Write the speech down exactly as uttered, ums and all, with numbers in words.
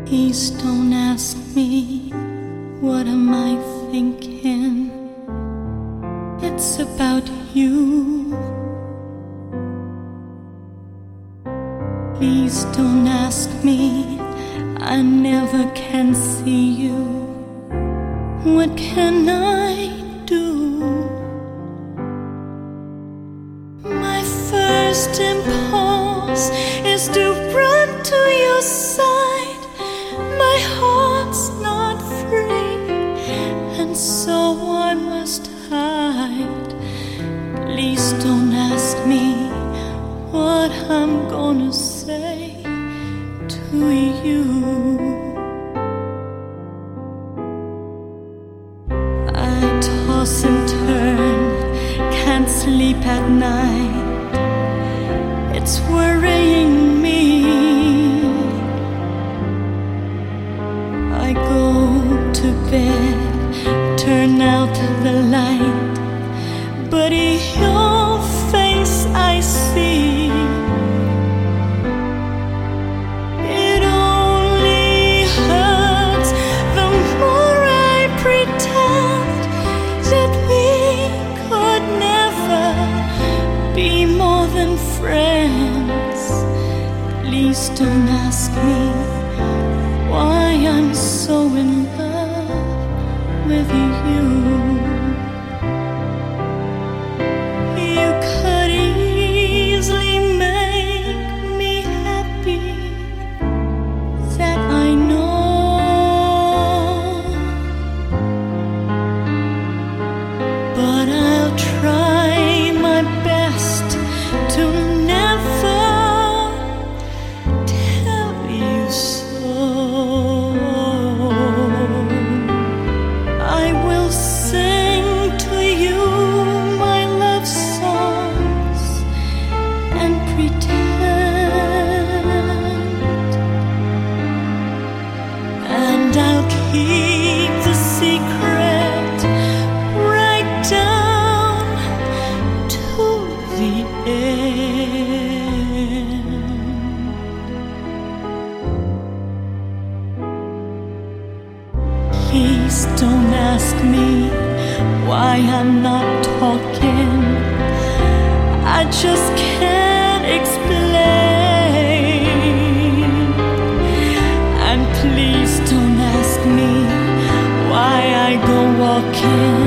Please don't ask me, what am I thinking? It's about you. Please don't ask me, I never can see you. What can I do? My first impulse is to run to your side. My heart's not free, and so I must hide. Please don't ask me what I'm gonna say to you. I toss and turn, can't sleep at night. It's worrying me. I go to bed, turn out the light, but your face I see. It only hurts the more I pretend that we could never be more than friends. Please don't ask me why I'm so in love with you. You could easily make me happy, that I know, but I'll try my best to never tell you so. I will sing to you my love songs and pretend, and I'll keep the secret right down to the end. Please don't ask me why I'm not talking. I just can't explain. And please don't ask me why I go walking